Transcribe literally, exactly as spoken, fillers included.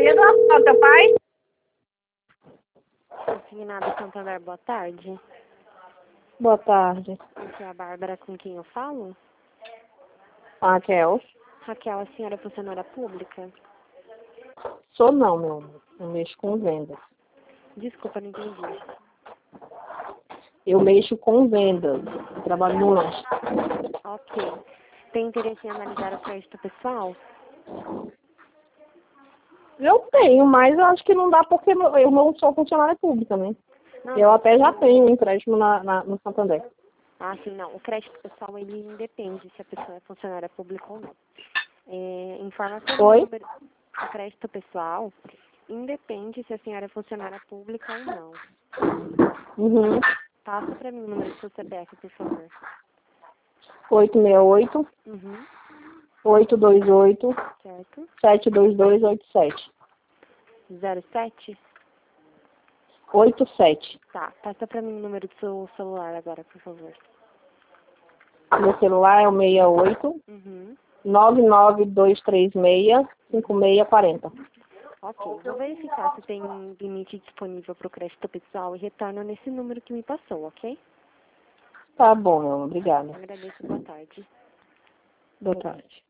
dia do Rafael, teu pai? Consignado Santander, boa tarde. Boa tarde. Aqui é a Bárbara, com quem eu falo? Raquel. Raquel, a senhora é funcionária pública? Sou não, meu amor. Eu mexo com vendas. Desculpa, não entendi. Eu mexo com vendas. Eu trabalho no lanche. Ok. Tem interesse em analisar o crédito pessoal? Eu tenho, mas eu acho que não dá porque eu não sou funcionária pública, né? Não, Eu não. até já tenho um empréstimo na, na, no Santander. Ah, sim, não. O crédito pessoal, ele independe se a pessoa é funcionária pública ou não. É, informa para mim o Oi? número... O crédito pessoal independe se a senhora é funcionária pública ou não. Uhum. Passa para mim o número do seu C P F, por favor. oito seis oito, Uhum. oito dois oito, Certo. sete dois dois oito sete. zero sete? oito sete. Tá. Passa para mim o número do seu celular agora, por favor. Meu celular é o seis oito, Uhum. nove nove dois três seis, cinco seis quatro zero. Ok. Vou verificar se tem limite disponível para o crédito pessoal e retorno nesse número que me passou, ok? Tá bom, meu amor. Obrigada. Agradeço. Boa tarde. Boa tarde.